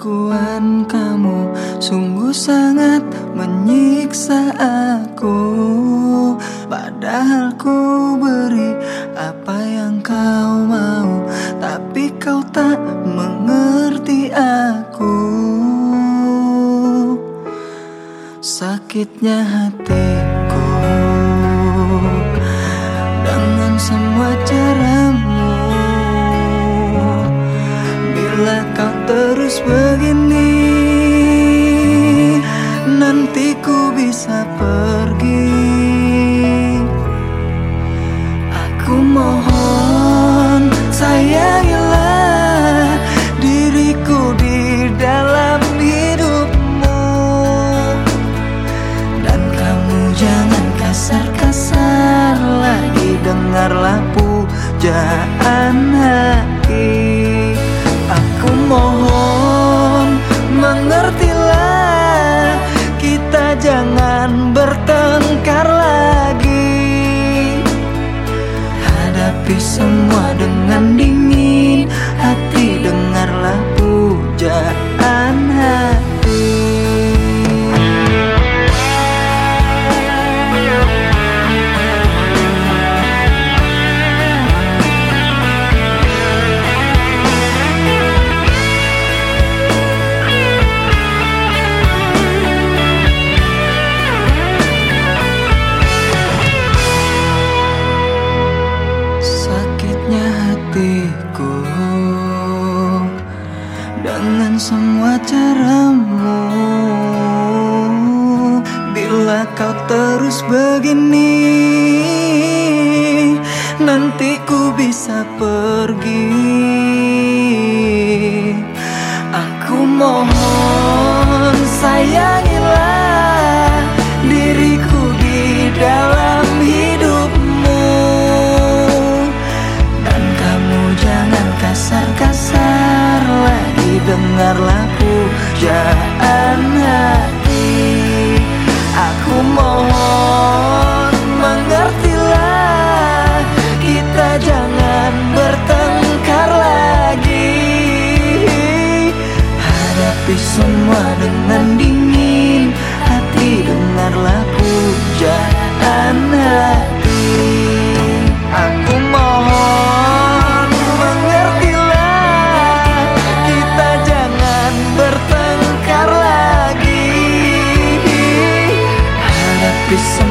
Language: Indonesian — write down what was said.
Kelakuan kamu sungguh sangat menyiksa aku. Padahal ku beri apa yang kau mau, tapi kau tak mengerti aku. Sakitnya hatiku dengan semua caramu. Bila kau terus begini, nanti ku bisa pergi. Aku mohon sayangilah diriku di dalam hidupmu, dan kamu jangan kasar-kasar lagi. Dengarlah pujaan hati. Aku mohon mengertilah, kita jangan bertengkar lagi. Hadapi semua dengan dingin hati, dengarlah pujaan hati. Hatiku dengan semua caramu. Bila kau terus begini, nanti ku bisa pergi. Aku mohon sayangilah diriku di dalam hidupmu, jangan kasar-kasar lagi. Dengarlah pujaan hati. Aku mohon mengertilah, kita jangan bertengkar lagi. Hadapi semua dengan dingin hati, dengarlah pujaan hati. Aku mohon mengertilah, kita jangan bertengkar lagi. Hadapi